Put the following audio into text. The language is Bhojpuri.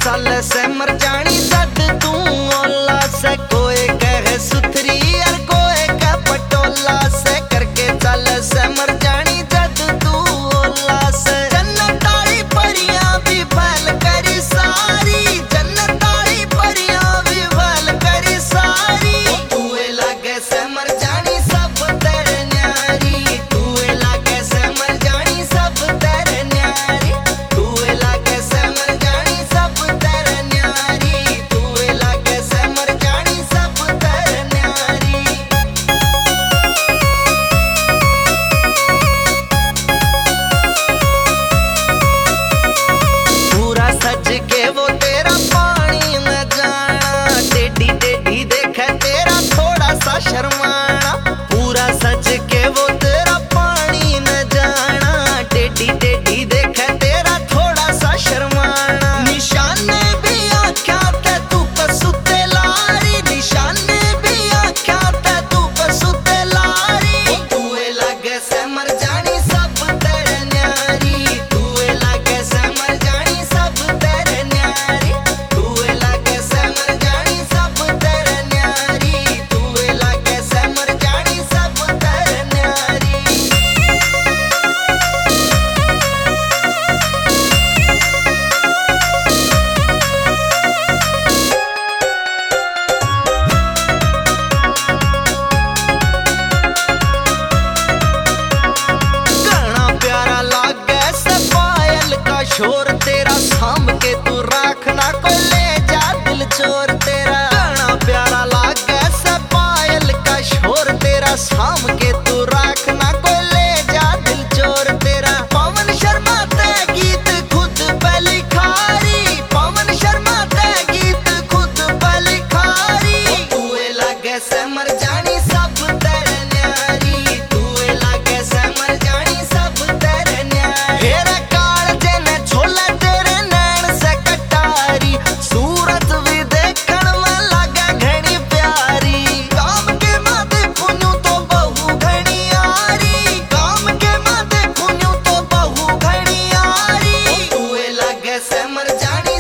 चल से मर जानी जद तू ओला से कोई कहे सुथरी और कोई कह पटोला से करके चल से मर जानी जद तू ओला से जन्नत आली परियां भी फैल करी सारी जन्नत आली परियां भी फैल करी सारी तू लगे से मर जानी सब तेरे न्यारी तू लगे से मर जानी सब तेरे न्यारी तू लगे से मर जानी सब तेरे न्यारी तू लगे से मर जानी सब तेरे न्यारी पूरा सज के वो तेरा पानी में जाना टेढ़ी टेढ़ी देखे तेरा थोड़ा सा शर्माना पूरा सज के वो तेरा पानी में जाना टेढ़ी टेढ़ी देखे तेरा थोड़ा सा शर्माना निशाने भी आख्या ते तू कसुते लारी निशाने भी आख्या ते तू कसुते लारी तू लगे से मर जानी सब तेरे न्यारी तू लगे से मर जानी सब तेरे न्यारी तू लगे से मर जानी सब तेरे न्यारी तू लगे से मर जानी सब तेरे न्यारी गाना प्यारा लागे से पायल का शोर तेरा साम के तू राखना को ले जा दिल चोर तेरा गाना प्यारा लागे से पायल का शोर तेरा साम के तू राखना को ले जा दिल चोर तेरा पवन शर्मा ते गीत खुद पे लिखारी पवन शर्मा ते गीत खुद पे लिखारी तू लगे से मर जानी सब तेरे न्यारी तू लगे से मर जानी सब तेरे न्यारी हेरा काल जेने छोले तेरे नैन से कटारी सूरत भी देखण में लगे घनी प्यारी काम के माथे पुन्यू तो बहु घनी यारी काम के माथे पुन्यू तो बहु घनी यारी तू लगे से मर जानी